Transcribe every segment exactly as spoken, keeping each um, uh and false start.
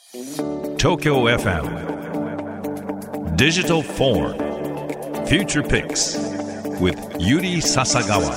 Tokyo エフエム Digital Forum Future Picks with Yuri Sasagawa。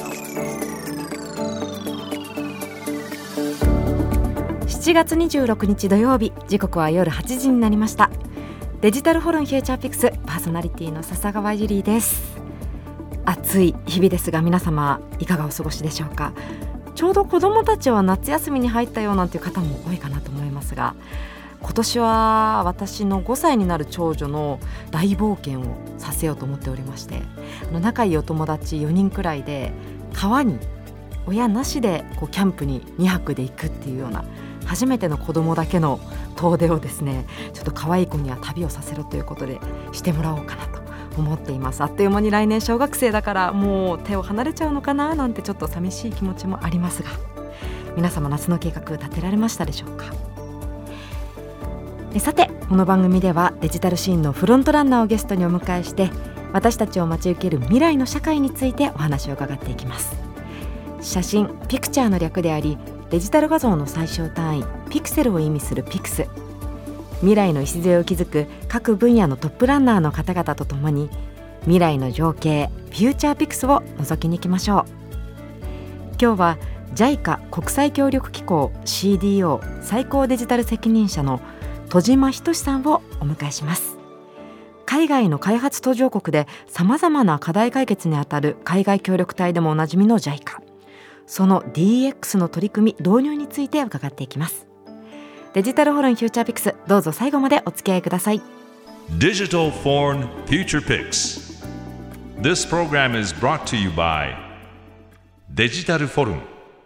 しちがつにじゅうろくにち土曜日、時刻は夜はちじになりました。デジタルフォルムフューチャーピクスパーソナリティの笹川ゆりです。暑い日々ですが、皆様いかがお過ごしでしょうか。ちょうど子どもたちは夏休みに入ったようなんていう方も多いかなと思いますが、今年は私のごさいになる長女の大冒険をさせようと思っておりまして、あの仲いいお友達よにんくらいで川に親なしでこうキャンプににはくで行くっていうような初めての子供だけの遠出をですね、ちょっと可愛い子には旅をさせろということでしてもらおうかなと思っています。あっという間に来年小学生だからもう手を離れちゃうのかななんてちょっと寂しい気持ちもありますが、皆様夏の計画立てられましたでしょうか。えさて、この番組ではデジタルシーンのフロントランナーをゲストにお迎えして、私たちを待ち受ける未来の社会についてお話を伺っていきます。写真ピクチャーの略であり、デジタル画像の最小単位ピクセルを意味するピクス。未来の礎を築く各分野のトップランナーの方々とともに、未来の情景フューチャーピクスを覗きに行きましょう。今日は ジャイカ 国際協力機構 シーディーオー 最高デジタル責任者の戸島仁さんをお迎えします。海外の開発途上国でさまざまな課題解決にあたる海外協力隊でもおなじみの ジャイカ、 その ディーエックス の取り組み導入について伺っていきます。デジタルフォルムフューチャーピクス、どうぞ最後までお付き合いください。 Digital Forum Future Picks This program is brought to you by デジタルフォルム。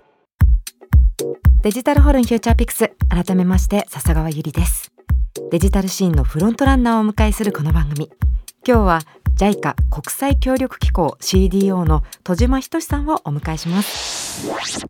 デジタルフォルムフューチャーピクス、改めまして笹川ゆりです。デジタルシーンのフロントランナーをお迎えするこの番組、今日は ジャイカ 国際協力機構 シーディーオー の戸島仁さんをお迎えします。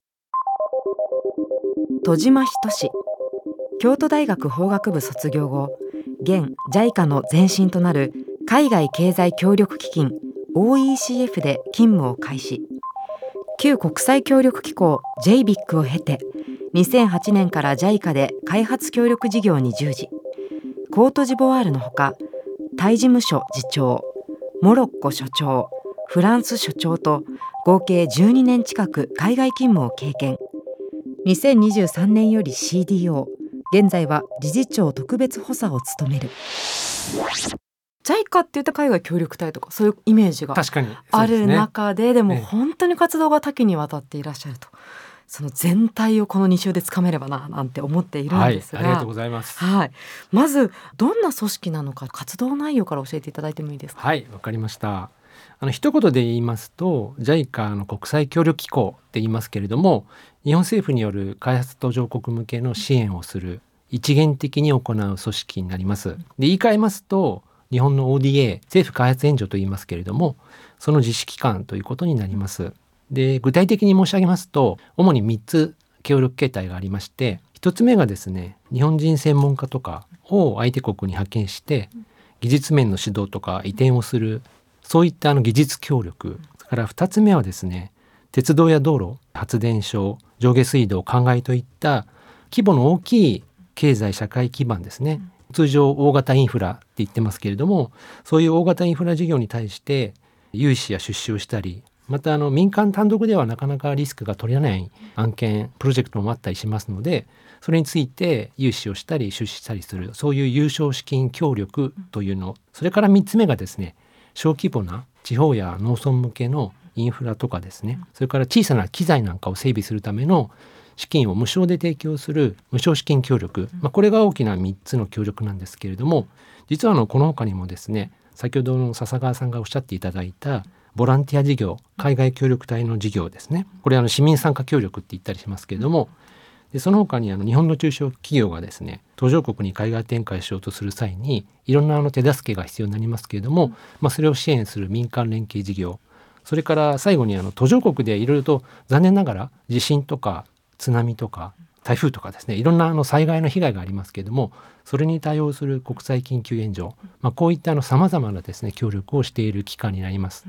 戸島仁、京都大学法学部卒業後、現 ジャイカ の前身となる海外経済協力基金 オーイーシーエフ で勤務を開始、旧国際協力機構 ジェイビック を経てにせんはちねんから ジャイカ で開発協力事業に従事、コートジボワールのほかタイ事務所次長、モロッコ所長、フランス所長と合計じゅうにねん近く海外勤務を経験。にせんにじゅうさんねんより シーディーオー、現在は理事長特別補佐を務める。 ジャイカ って言った海外協力隊とかそういうイメージがある中 で, で, でも本当に活動が多岐にわたっていらっしゃると、その全体をこのに週でつかめればななんて思っているんですが、 はい、ありがとうございます、 はい、まずどんな組織なのか、活動内容から教えていただいてもいいですか。 はい、わかりました。あの一言で言いますと ジャイカ の国際協力機構って言いますけれども、日本政府による開発途上国向けの支援をする一元的に行う組織になります。で、言い換えますと日本の オーディーエー 政府開発援助と言いますけれども、その実施機関ということになります。で、具体的に申し上げますと主にみっつ協力形態がありまして、ひとつめがですね、日本人専門家とかを相手国に派遣して技術面の指導とか移転をする、そういったあの技術協力。それからふたつめはですね、鉄道や道路、発電所、上下水道、灌漑といった規模の大きい経済社会基盤ですね。通常大型インフラって言ってますけれども、そういう大型インフラ事業に対して融資や出資をしたり、またあの民間単独ではなかなかリスクが取れない案件、プロジェクトもあったりしますので、それについて融資をしたり出資したりする、そういう有償資金協力というの。それからみっつめがですね、小規模な地方や農村向けのインフラとかですね、それから小さな機材なんかを整備するための資金を無償で提供する無償資金協力、まあ、これが大きなみっつの協力なんですけれども、実はあのこの他にもですね、先ほどの笹川さんがおっしゃっていただいたボランティア事業、海外協力隊の事業ですね、これあの市民参加協力って言ったりしますけれども、でその他にあの日本の中小企業がですね、途上国に海外展開しようとする際にいろんなあの手助けが必要になりますけれども、まあ、それを支援する民間連携事業、それから最後にあの途上国でいろいろと残念ながら地震とか津波とか台風とかですね、いろんなあの災害の被害がありますけれども、それに対応する国際緊急援助、まあ、こういったさまざまなですね協力をしている機関になります。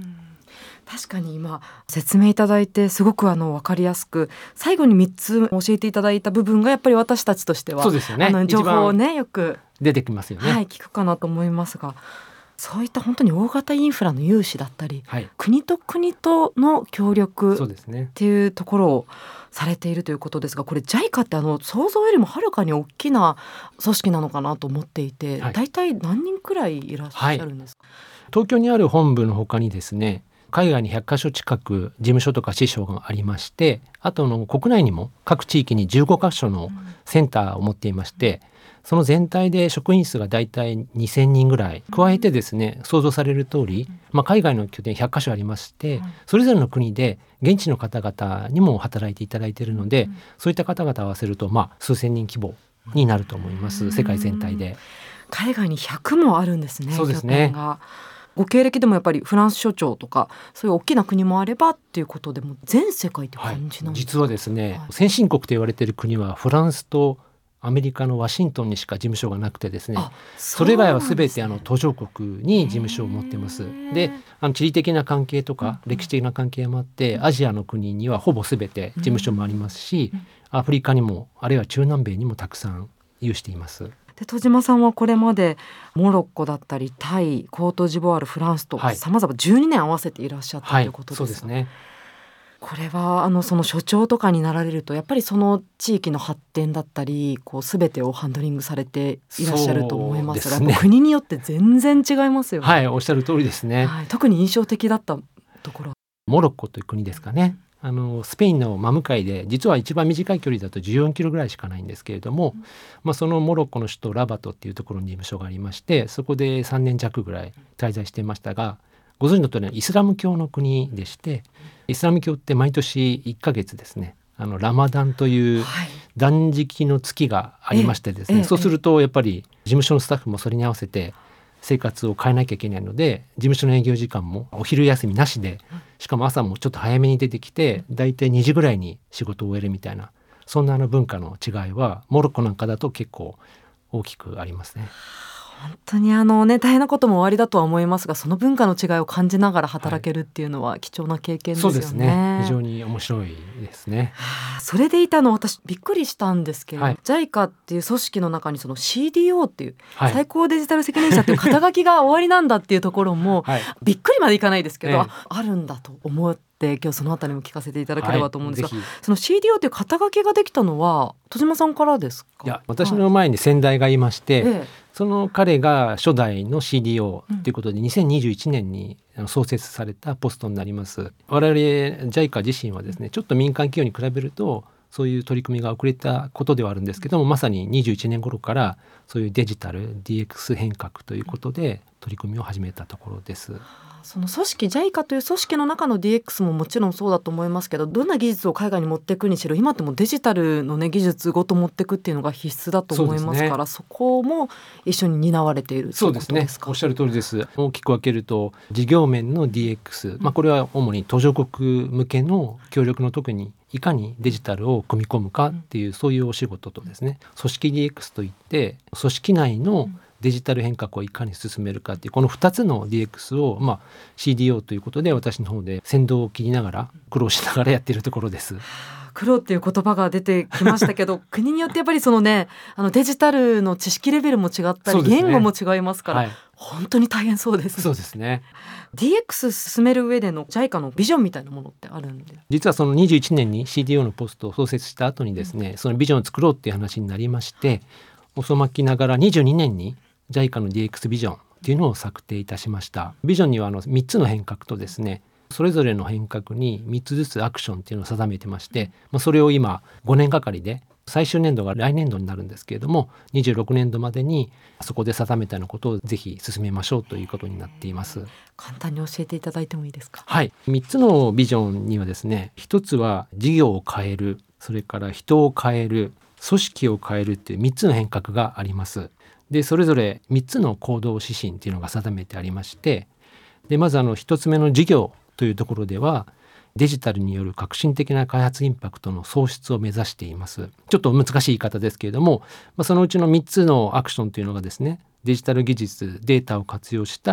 確かに今説明いただいてすごくあの分かりやすく、最後にみっつ教えていただいた部分がやっぱり私たちとしてはそうですよね、 あの情報をねよく出てきますよね、 はい、聞くかなと思いますが、そういった本当に大型インフラの融資だったり、 はい、 国と国との協力そうですねっていうところをされているということですが、これ ジャイカ ってあの想像よりもはるかに大きな組織なのかなと思っていて、 はい、 大体何人くらいいらっしゃるんですか？ はい、東京にある本部の他にですね、海外にひゃっかしょ近く事務所とか支所がありまして、あとの国内にも各地域にじゅうごかしょのセンターを持っていまして、その全体で職員数がだいたいにせんにんぐらい、加えてですね、想像される通り、まあ、海外の拠点ひゃっかしょありまして、それぞれの国で現地の方々にも働いていただいているので、そういった方々を合わせると、まあ、数千人規模になると思います。世界全体で海外にひゃくもあるんですね。 そうですね。 拠点がご経歴でもやっぱりフランス所長とかそういう大きな国もあればっていうことでも全世界って感じなんですか？はい、 実はですね、 はい、 先進国と言われている国はフランスとアメリカのワシントンにしか事務所がなくてですね、それ以外は全てあの途上国に事務所を持っています。で、あの地理的な関係とか歴史的な関係もあって、アジアの国にはほぼ全て事務所もありますし、アフリカにもあるいは中南米にもたくさん有しています。 で戸島さんはこれまでモロッコだったりタイ、コートジボワール、フランスとさまざまじゅうにねん合わせていらっしゃったということですが、 はい、そうですね。 これはあのその所長とかになられるとやっぱりその地域の発展だったりこう全てをハンドリングされていらっしゃると思いますが、 そうですね、 国によって全然違いますよね。 はい、おっしゃる通りですね、 はい、特に印象的だったところ、 モロッコという国ですかね。あのスペインの真向かいで、実は一番短い距離だとじゅうよんキロぐらいしかないんですけれども、うん、まあ、そのモロッコの首都ラバトっていうところに事務所がありまして、そこでさんねんじゃくぐらい滞在していましたが、ご存知の通りイスラム教の国でして、イスラム教って毎年いっかげつですね、あのラマダンという断食の月がありましてですね、はい、そうするとやっぱり事務所のスタッフもそれに合わせて生活を変えなきゃいけないので、事務所の営業時間もお昼休みなしで、しかも朝もちょっと早めに出てきて、だいたいにじぐらいに仕事を終えるみたいな、そんなあの文化の違いはモロッコなんかだと結構大きくありますね。 本当にあの、ね、大変なことも終わりだとは思いますが、その文化の違いを感じながら働けるっていうのは貴重な経験ですよね。 そうですね、非常に面白いですね。 はあ、それでいたの私びっくりしたんですけれど、はい、ジャイカ っていう組織の中にその シーディーオー っていう、はい、最高デジタル責任者っていう肩書きが終わりなんだっていうところも、はい、びっくりまでいかないですけど、ええ、あるんだと思って今日そのあたりも聞かせていただければと思うんですが、はい、その シーディーオー という肩書きができたのは戸島さんからですか？ いや、私の前に先代がいまして、はい、ええ、その彼が初代の シーディーオー ということで、うん、にせんにじゅういちねんに創設されたポストになります。我々 ジャイカ 自身はですね、ちょっと民間企業に比べるとそういう取り組みが遅れたことではあるんですけども、まさににじゅういちねん頃からそういうデジタル ディーエックス 変革ということで取り組みを始めたところです。 その組織 ジャイカ という組織の中の ディーエックス ももちろんそうだと思いますけど、どんな技術を海外に持っていくにしろ今ってもうデジタルの、ね、技術ごと持っていくっていうのが必須だと思いますから、 そ, ね、そこも一緒に担われているということですか？ そうですね、おっしゃる通りです。大きく分けると事業面の ディーエックス、まあ、これは主に途上国向けの協力の時にいかにデジタルを組み込むかっていう、そういうお仕事とですね、組織 ディーエックス といって組織内のデジタル変革をいかに進めるかっていう、このふたつの ディーエックス を、まあ、シーディーオー ということで私の方で先導を切りながら苦労しながらやっているところです。 苦労っていう言葉が出てきましたけど国によってやっぱりそのね、あのデジタルの知識レベルも違ったり、ね、言語も違いますから、はい、本当に大変そうです。 そうですね。 ディーエックス 進める上での ジャイカ のビジョンみたいなものってあるんで、 実はそのにじゅういちねんに シーディーオー のポストを創設した後にですね、うん、そのビジョンを作ろうっていう話になりまして、遅まきながらにじゅうにねんに ジャイカ の ディーエックス ビジョンっていうのを策定いたしました。ビジョンにはあのみっつの変革とですね、それぞれの変革にみっつずつアクションっていうのを定めてまして、まあ、それを今ごねんがかりで、最終年度が来年度になるんですけれども、にじゅうろくねんどまでにそこで定めたようなことをぜひ進めましょうということになっています。 簡単に教えていただいてもいいですか？ はい、みっつのビジョンにはですね、ひとつは事業を変える、それから人を変える、組織を変えるっていうみっつの変革があります。でそれぞれみっつの行動指針っていうのが定めてありまして、でまずあのひとつめの事業というところでは、デジタルによる革新的な開発インパクトの創出を目指しています。ちょっと難しい言い方ですけれども、まあ、そのうちのみっつのアクションというのがですね、デジタル技術、データを活用した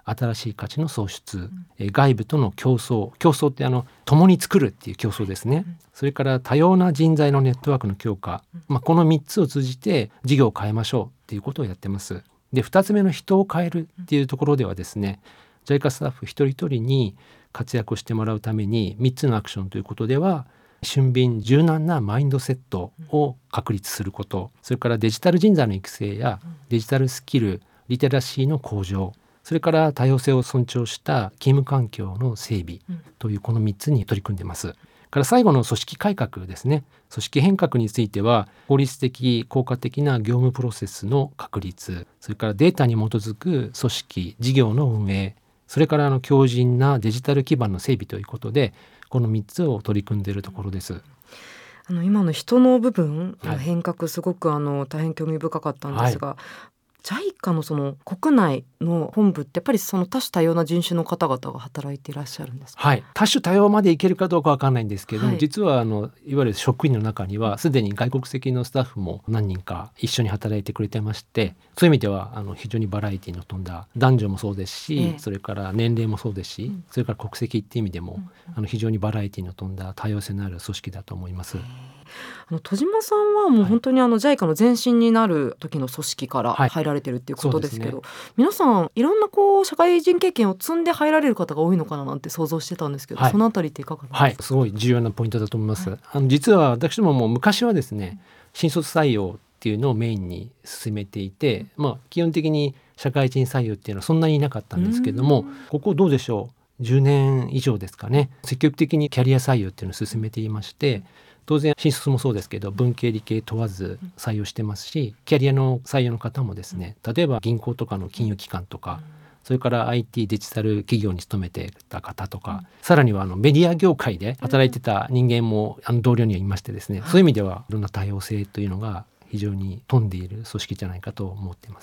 新しい価値の創出、うん、外部との競争競争ってあの共に作るっていう競争ですね、うん、それから多様な人材のネットワークの強化、うんまあ、このみっつを通じて事業を変えましょうっていうことをやってます。でふたつめの人を変えるっていうところではですね、ジャイカ スタッフ一人一人に活躍をしてもらうためにみっつのアクションということでは、俊敏柔軟なマインドセットを確立すること、それからデジタル人材の育成やデジタルスキルリテラシーの向上、それから多様性を尊重した勤務環境の整備というこのみっつに取り組んでいます。から最後の組織改革ですね。組織変革については効率的効果的な業務プロセスの確立、それからデータに基づく組織事業の運営、それからあの強靭なデジタル基盤の整備ということで、このみっつを取り組んでいるところです。 あの今の人の部分の変革、すごくあの大変興味深かったんですが、はいジャイカ のその国内の本部ってやっぱりその多種多様な人種の方々が働いていらっしゃるんですか？ はい、多種多様までいけるかどうかわからないんですけれども、はい、実はあのいわゆる職員の中にはすでに外国籍のスタッフも何人か一緒に働いてくれてまして、そういう意味ではあの非常にバラエティの富んだ男女もそうですし、ええ、それから年齢もそうですし、うん、それから国籍っていう意味でも、うん、あの非常にバラエティの富んだ多様性のある組織だと思います。 あの戸島さんはもう本当にあの ジャイカ の前身になる時の組織から入られてるっていうことですけど、はいね、皆さんいろんなこう社会人経験を積んで入られる方が多いのかななんて想像してたんですけど、はい、そのあたりっていかがですか？ はい、すごい重要なポイントだと思います、はい、あの実は私どもも昔はですね、新卒採用っていうのをメインに進めていて、まあ、基本的に社会人採用っていうのはそんなにいなかったんですけども、ここどうでしょうじゅうねん以上ですかね、積極的にキャリア採用っていうのを進めていまして、当然新卒もそうですけど文系理系問わず採用してますし、キャリアの採用の方もですね、例えば銀行とかの金融機関とか、それから アイティー デジタル企業に勤めてた方とか、さらにはあのメディア業界で働いてた人間もあの同僚にはいましてですね、そういう意味ではいろんな多様性というのが非常に富んでいる組織じゃないかと思っています。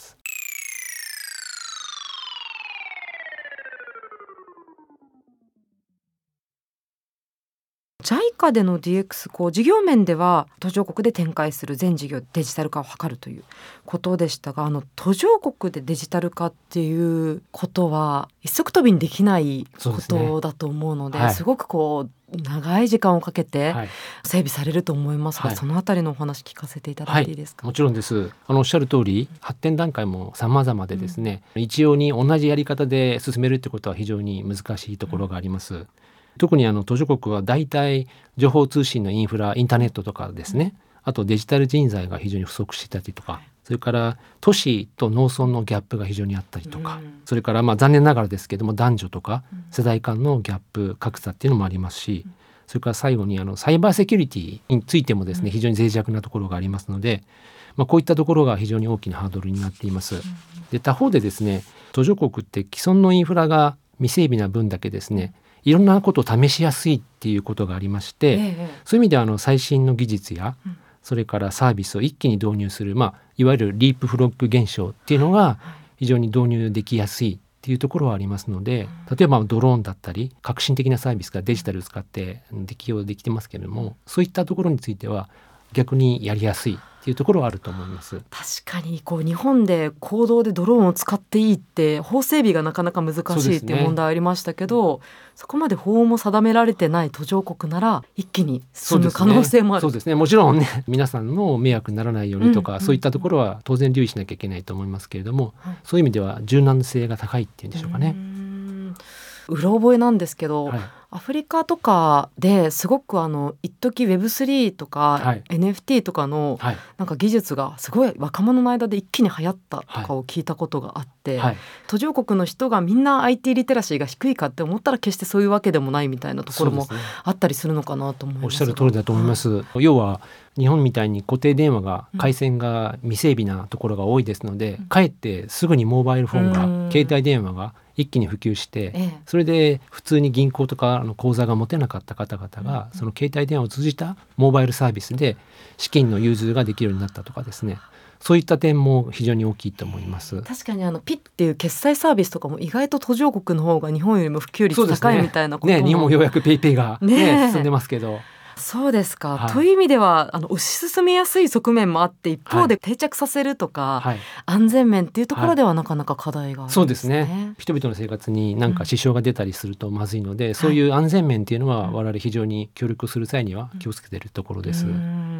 ジャイカ での ディーエックス、 こう事業面では途上国で展開する全事業デジタル化を図るということでしたが、あの途上国でデジタル化っていうことは一足飛びにできないことだと思うので、 す, ね、はい、すごくこう長い時間をかけて整備されると思いますが、はい、そのあたりのお話聞かせていただいていいですか？ はい、もちろんです。あのおっしゃる通り発展段階も様々でですね、うん、一様に同じやり方で進めるってことは非常に難しいところがあります、うん、特にあの途上国は大体情報通信のインフラインターネットとかですね、あとデジタル人材が非常に不足してたりとか、それから都市と農村のギャップが非常にあったりとか、それからまあ残念ながらですけども男女とか世代間のギャップ格差っていうのもありますし、それから最後にあのサイバーセキュリティについてもですね、非常に脆弱なところがありますので、まあ、こういったところが非常に大きなハードルになっています。で他方でですね、途上国って既存のインフラが未整備な分だけですね、いろんなことを試しやすいっていうことがありまして、ええ、そういう意味ではあの最新の技術や、うん、それからサービスを一気に導入する、まあ、いわゆるリープフロッグ現象っていうのが非常に導入できやすいっていうところはありますので、例えばドローンだったり革新的なサービスがデジタルを使って適用できてますけれども、そういったところについては逆にやりやすいっていうところはあると思います。 確かにこう日本で公道でドローンを使っていいって法整備がなかなか難しいっていう問題ありましたけど、 そ, ね、そこまで法も定められてない途上国なら一気に進む可能性もある。 そうですね、もちろんね皆さんの迷惑にならないようにとか、うん、そういったところは当然留意しなきゃいけないと思いますけれども、はい、そういう意味では柔軟性が高いっていうんでしょうかね。 うろ覚えなんですけど、はい、アフリカとかですごくあの一時 ウェブスリー とか、はい、エヌエフティー とかのなんか技術がすごい若者の間で一気に流行ったとかを聞いたことがあって、はいはい、途上国の人がみんな アイティー リテラシーが低いかって思ったら決してそういうわけでもないみたいなところもあったりするのかなと思います。 おっしゃる通りだと思います、はい、要は日本みたいに固定電話が回線が未整備なところが多いですので、うん、かえってすぐにモバイルフォンが、うん、携帯電話が一気に普及して、ええ、それで普通に銀行とかの口座が持てなかった方々が、うん、その携帯電話を通じたモバイルサービスで資金の融通ができるようになったとかですね、そういった点も非常に大きいと思います。 確かにあのピッっていう決済サービスとかも意外と途上国の方が日本よりも普及率高いみたいなことも、 ねね、日本もようやくペイペイが、ねね、進んでますけど、 そうですか、 はい、 という意味ではあの推し進めやすい側面もあって、一方で定着させるとか、はい、安全面っていうところではなかなか課題があるんですね。 そうですね。人々の生活に何か支障が出たりするとまずいので、うん、そういう安全面っていうのは我々非常に協力する際には気をつけているところです。 うん、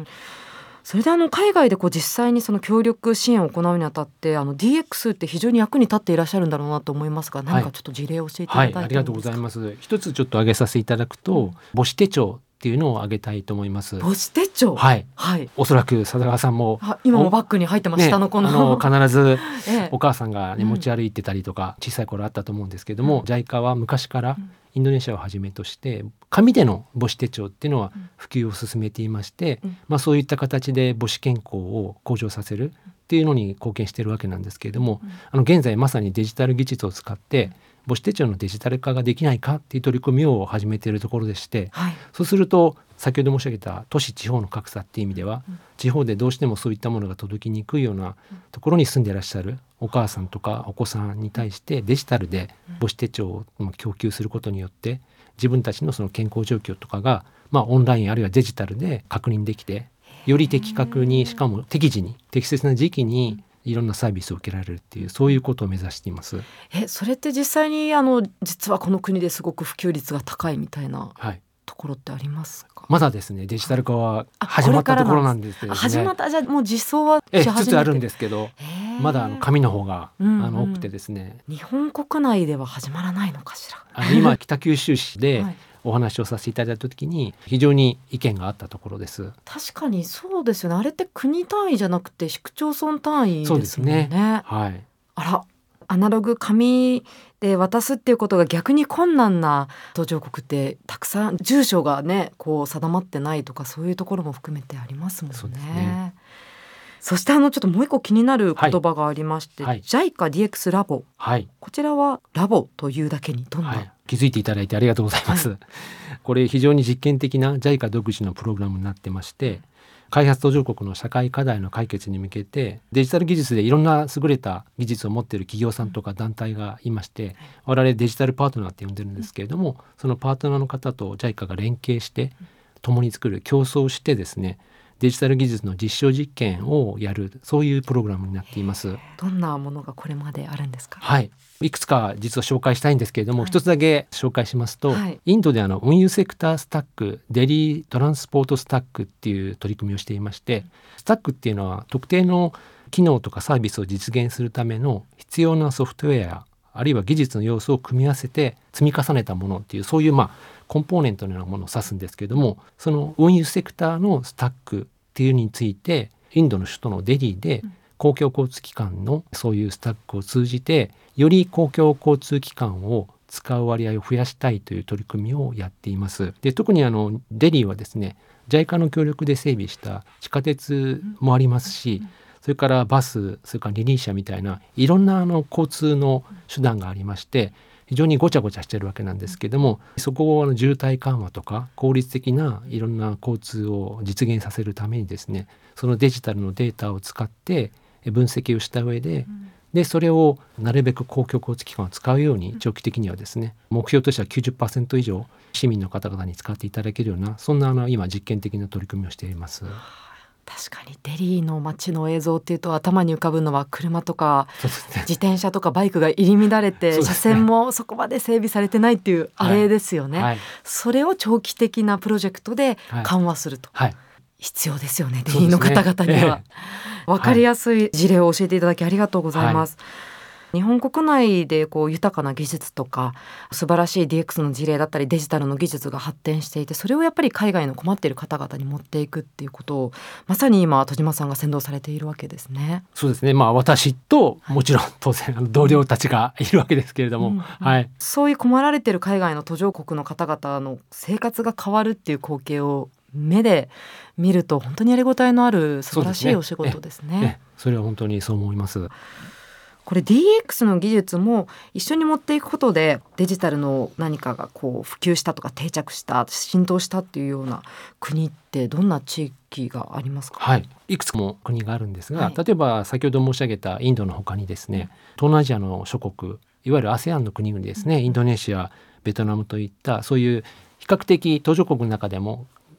それであの海外でこう実際にその協力支援を行うにあたって、あの ディーエックス って非常に役に立っていらっしゃるんだろうなと思いますが、何かちょっと事例を教えていただいてもいいですか？ はいはい、ありがとうございます。一つちょっと挙げさせていただくと、うん、母子手帳っていうのを挙げたいと思います。 母子手帳、 はい、 はい、 おそらく佐田川さんも今もバッグに入ってます、ね、下の子の、 あの必ずええ、 お母さんが、ね、持ち歩いてたりとか、うん、小さい頃あったと思うんですけども、うん、ジャイカ は昔からインドネシアをはじめとして紙での母子手帳っていうのは普及を進めていまして、うん、まあ、そういった形で母子健康を向上させるっていうのに貢献しているわけなんですけれども、うん、あの現在まさにデジタル技術を使って母子手帳のデジタル化ができないかっていう取り組みを始めているところでして、はい、そうすると先ほど申し上げた都市地方の格差っていう意味では、うん、地方でどうしてもそういったものが届きにくいようなところに住んでいらっしゃるお母さんとかお子さんに対してデジタルで母子手帳を供給することによって自分たちのその健康状況とかが、まあ、オンラインあるいはデジタルで確認できて、より的確にしかも適時に適切な時期にいろんなサービスを受けられるっていう、そういうことを目指しています。 えそれって実際にあの実はこの国ですごく普及率が高いみたいな、はい、ところってありますか？ まだですね、デジタル化は始まったところなんですけどね。 始まった、じゃあもう実装はし始めてえつつあるんですけど、まだあの紙の方が、うんうん、あの多くてですね、 日本国内では始まらないのかしら。 あの今北九州市で、はい、お話をさせていただいた時に非常に意見があったところです。 確かにそうですよね。あれって国単位じゃなくて市区町村単位ですもんね。そうですね、はい、あら、アナログ紙で渡すっていうことが逆に困難な途上国ってたくさん、住所がねこう定まってないとか、そういうところも含めてありますもんね。そうですね。そしてあのちょっともう一個気になる言葉がありまして、はい、ジャイカ ディーエックス ラボ、はい、こちらはラボというだけにどんな、はい、 気づいていただいてありがとうございます、はい、これ非常に実験的な ジャイカ 独自のプログラムになってまして、開発途上国の社会課題の解決に向けてデジタル技術でいろんな優れた技術を持っている企業さんとか団体がいまして、我々デジタルパートナーって呼んでるんですけれども、そのパートナーの方と ジャイカ が連携して共に作る、競争してですね、デジタル技術の実証実験をやる、そういうプログラムになっています。 どんなものがこれまであるんですか？ はい、いくつか実は紹介したいんですけれども、はい、一つだけ紹介しますと、はい、インドであの運輸セクタースタック、デリートランスポートスタックっていう取り組みをしていまして、スタックっていうのは特定の機能とかサービスを実現するための必要なソフトウェアあるいは技術の要素を組み合わせて積み重ねたものっていう、そういうまあコンポーネントのようなものを指すんですけれども、その運輸セクターのスタックっていうについてインドの首都のデリーで公共交通機関のそういうスタックを通じてより公共交通機関を使う割合を増やしたいという取り組みをやっています。で、特にあのデリーはですね、ジャイカ の協力で整備した地下鉄もありますし、それからバス、それから二輪車みたいないろんなあの交通の手段がありまして、非常にごちゃごちゃしてるわけなんですけども、そこをあの渋滞緩和とか効率的ないろんな交通を実現させるためにですね、そのデジタルのデータを使って分析をした上で、でそれをなるべく公共交通機関を使うように長期的にはですね、目標としては きゅうじゅっパーセント 以上市民の方々に使っていただけるような、そんなあの今実験的な取り組みをしています。 確かにデリーの街の映像っていうと頭に浮かぶのは車とか、ね、自転車とかバイクが入り乱れて、ね、車線もそこまで整備されてないっていうあれですよね、はいはい、それを長期的なプロジェクトで緩和すると、はいはい、必要ですよね、デリーの方々には、ね、えー、分かりやすい事例を教えていただきありがとうございます、はい、日本国内でこう豊かな技術とか素晴らしい ディーエックス の事例だったりデジタルの技術が発展していて、それをやっぱり海外の困っている方々に持っていくっていうことをまさに今戸島さんが先導されているわけですね。 そうですね、まあ、私ともちろん当然あの同僚たちがいるわけですけれども、うんうん、はい、 そういう困られている海外の途上国の方々の生活が変わるっていう光景を目で見ると本当にやりごたえのある素晴らしいお仕事ですね。 えええそれは本当にそう思います。 これ ディーエックス の技術も一緒に持っていくことでデジタルの何かがこう普及したとか定着した浸透したっていうような国ってどんな地域がありますか？ はい、いくつも国があるんですが、はい、例えば先ほど申し上げたインドの他にですね、東南アジアの諸国、いわゆる アセアン の国々ですね、インドネシア、ベトナムといったそういう比較的途上国の中でも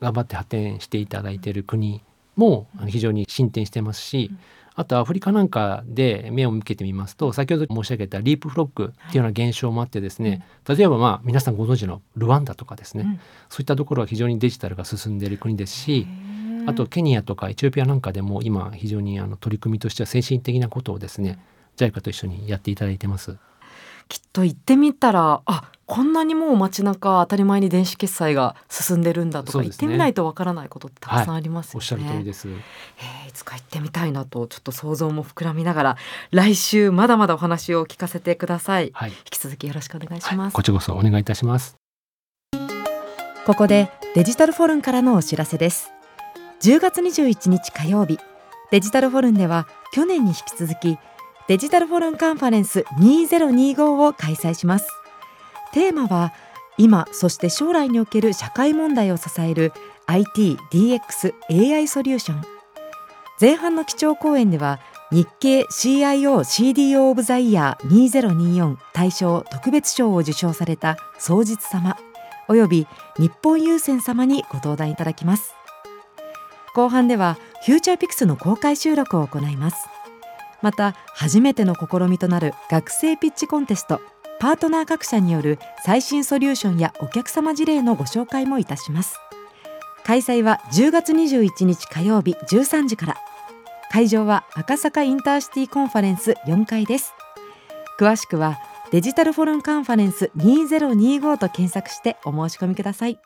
頑張って発展していただいている国も非常に進展してますし、あとアフリカなんかで目を向けてみますと、先ほど申し上げたリープフロッグっていうような現象もあってですね、例えばまあ皆さんご存知のルワンダとかですね、うん、そういったところは非常にデジタルが進んでいる国ですし、あとケニアとかエチオピアなんかでも今非常にあの取り組みとしては先進的なことをですね、ジャイカと一緒にやっていただいてます。 きっと行ってみたら、あ、こんなにもう街中当たり前に電子決済が進んでるんだとか、ね、行ってみないとわからないことってたくさんありますよね。はい、おっしゃる通りです。えー、いつか行ってみたいなとちょっと想像も膨らみながら、来週まだまだお話を聞かせてください。はい、引き続きよろしくお願いします。はい、 こちらこそお願いいたします。 ここでデジタルフォルンからのお知らせです。じゅうがつにじゅういちにち火曜日、デジタルフォルンでは去年に引き続きデジタルフォルンカンファレンスにせんにじゅうごを開催します。テーマは今そして将来における社会問題を支える アイティー、ディーエックス、エーアイ ソリューション。前半の基調講演では日経 シーアイオー シーディーオー オブザイヤーにせんにじゅうよん大賞特別賞を受賞された双日様および日本郵船様にご登壇いただきます。後半ではフューチャーピクスの公開収録を行います。また初めての試みとなる学生ピッチコンテスト、パートナー各社による最新ソリューションやお客様事例のご紹介もいたします。開催はじゅうがつにじゅういちにち火曜日じゅうさんじから。会場は赤坂インターシティコンファレンスよんかいです。詳しくはデジタルフォルンカンファレンスにせんにじゅうごと検索してお申し込みください。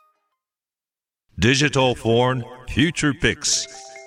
Digital Foreign Future Picks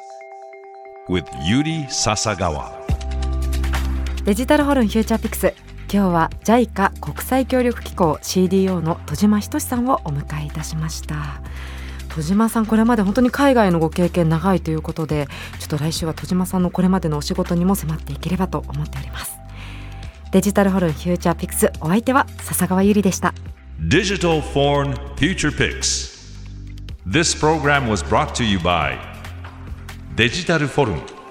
with Yuri Sasagawa。 デジタルフォルンフューチャーピクス、今日は ジャイカ 国際協力機構 シーディーオー の戸島仁さんをお迎えいたしました。戸島さん、これまで本当に海外のご経験長いということで、ちょっと来週は戸島さんのこれまでのお仕事にも迫っていければと思っております。デジタルフォルンフューチャーピクス、お相手は笹川ゆりでした。 Digital Foreign Future Picks。 This program was brought to you by デジタルフォルン。